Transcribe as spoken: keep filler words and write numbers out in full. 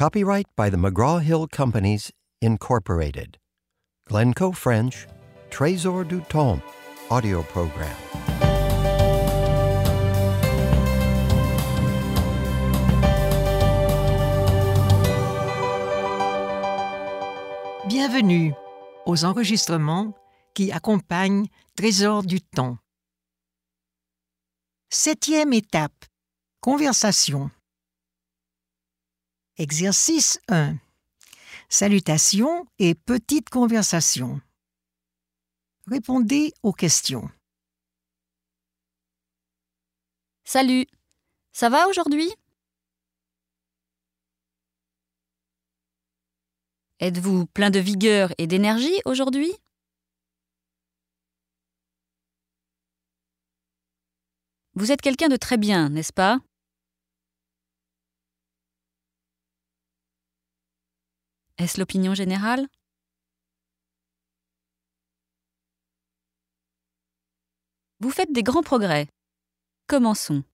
Copyright by the McGraw-Hill Companies, Incorporated. Glencoe French, Trésor du Temps, audio program. Bienvenue aux enregistrements qui accompagnent Trésor du Temps. Septième étape. Conversation. Exercice un. Salutations et petites conversations. Répondez aux questions. Salut, ça va aujourd'hui? Êtes-vous plein de vigueur et d'énergie aujourd'hui? Vous êtes quelqu'un de très bien, n'est-ce pas? Est-ce l'opinion générale? Vous faites des grands progrès. Commençons.